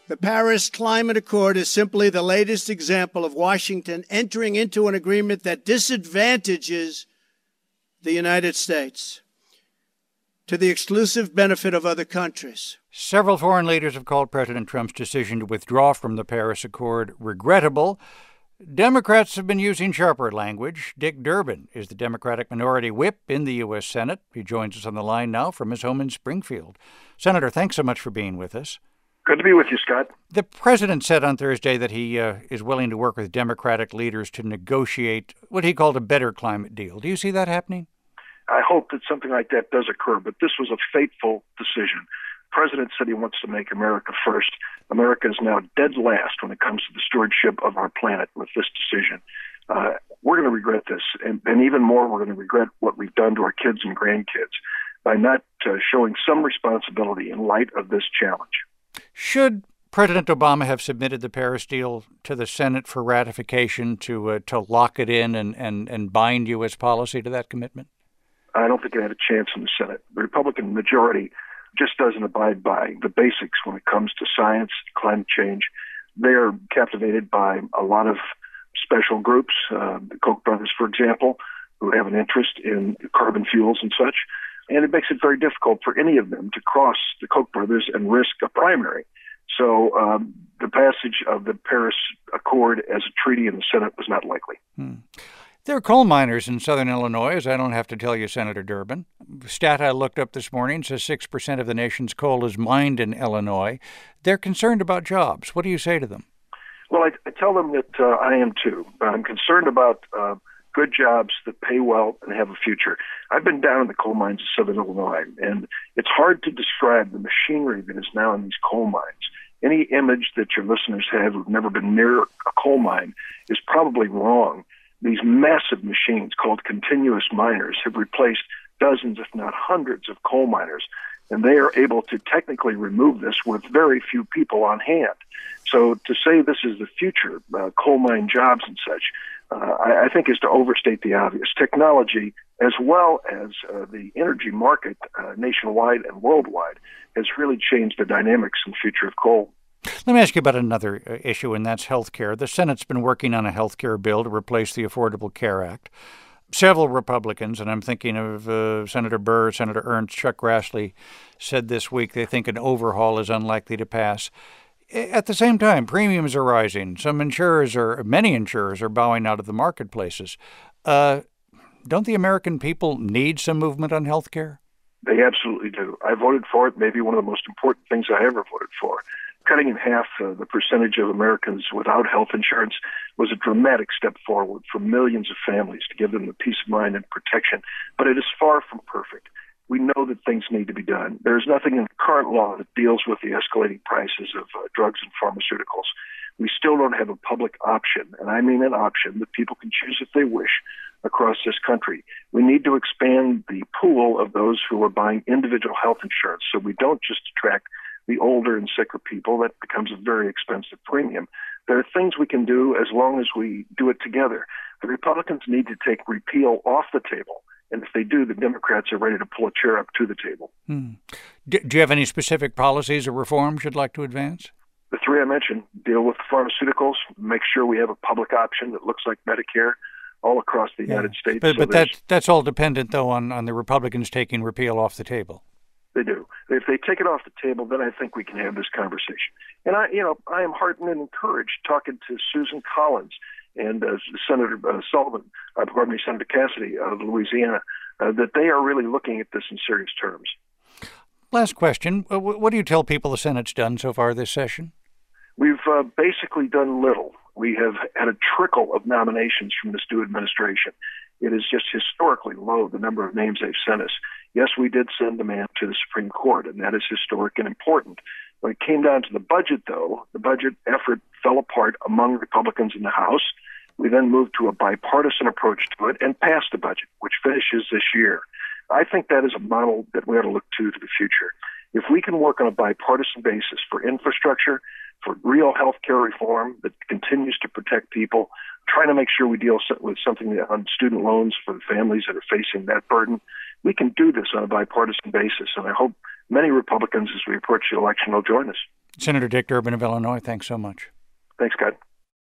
The Paris Climate Accord is simply the latest example of Washington entering into an agreement that disadvantages the United States to the exclusive benefit of other countries. Several foreign leaders have called President Trump's decision to withdraw from the Paris Accord regrettable. Democrats have been using sharper language. Dick Durbin is the Democratic Minority Whip in the U.S. Senate. He joins us on the line now from his home in Springfield. Senator, thanks so much for being with us. Good to be with you, Scott. The president said on Thursday that he is willing to work with Democratic leaders to negotiate what he called a better climate deal. Do you see that happening? I hope that something like that does occur, but this was a fateful decision. The president said he wants to make America first. America is now dead last when it comes to the stewardship of our planet with this decision. We're going to regret this, and even more, we're going to regret what we've done to our kids and grandkids by not showing some responsibility in light of this challenge. Should President Obama have submitted the Paris deal to the Senate for ratification to lock it in and bind U.S. policy to that commitment? I don't think it had a chance in the Senate. The Republican majority just doesn't abide by the basics when it comes to science, climate change. They're captivated by a lot of special groups, the Koch brothers, for example, who have an interest in carbon fuels and such. And it makes it very difficult for any of them to cross the Koch brothers and risk a primary. So the passage of the Paris Accord as a treaty in the Senate was not likely. There are coal miners in southern Illinois, as I don't have to tell you, Senator Durbin. Stat I looked up this morning says 6% of the nation's coal is mined in Illinois. They're concerned about jobs. What do you say to them? Well, I tell them that I am too. I'm concerned about good jobs that pay well and have a future. I've been down in the coal mines of southern Illinois, and it's hard to describe the machinery that is now in these coal mines. Any image that your listeners have who've never been near a coal mine is probably wrong. These massive machines called continuous miners have replaced dozens, if not hundreds, of coal miners, and they are able to technically remove this with very few people on hand. So to say this is the future, coal mine jobs and such, I think is to overstate the obvious. Technology, as well as the energy market nationwide and worldwide, has really changed the dynamics and future of coal. Let me ask you about another issue, and that's health care. The Senate's been working on a health care bill to replace the Affordable Care Act. Several Republicans, and I'm thinking of Senator Burr, Senator Ernst, Chuck Grassley, said this week they think an overhaul is unlikely to pass. At the same time, premiums are rising. Many insurers are bowing out of the marketplaces. Don't the American people need some movement on health care? They absolutely do. I voted for it, maybe one of the most important things I ever voted for. Cutting in half the percentage of Americans without health insurance was a dramatic step forward for millions of families to give them the peace of mind and protection. But it is far from perfect. We know that things need to be done. There is nothing in the current law that deals with the escalating prices of drugs and pharmaceuticals. We still don't have a public option, and I mean an option that people can choose if they wish across this country. We need to expand the pool of those who are buying individual health insurance so we don't just attract the older and sicker people. That becomes a very expensive premium. There are things we can do as long as we do it together. The Republicans need to take repeal off the table. And if they do, the Democrats are ready to pull a chair up to the table. Do you have any specific policies or reforms you'd like to advance? The three I mentioned: deal with pharmaceuticals, make sure we have a public option that looks like Medicare all across the United States. But that's all dependent, though, on the Republicans taking repeal off the table. They do. If they take it off the table, then I think we can have this conversation. And I am heartened and encouraged talking to Susan Collins and Senator Senator Cassidy of Louisiana, that they are really looking at this in serious terms. Last question. What do you tell people the Senate's done so far this session? We've basically done little. We have had a trickle of nominations from this new administration. It is just historically low, the number of names they've sent us. Yes, we did send a man to the Supreme Court, and that is historic and important. When it came down to the budget, though, the budget effort fell apart among Republicans in the House. We then moved to a bipartisan approach to it and passed the budget, which finishes this year. I think that is a model that we ought to look to the future. If we can work on a bipartisan basis for infrastructure, for real health care reform that continues to protect people, trying to make sure we deal with something on student loans for the families that are facing that burden, we can do this on a bipartisan basis. And I hope many Republicans, as we approach the election, will join us. Senator Dick Durbin of Illinois, thanks so much. Thanks, Scott.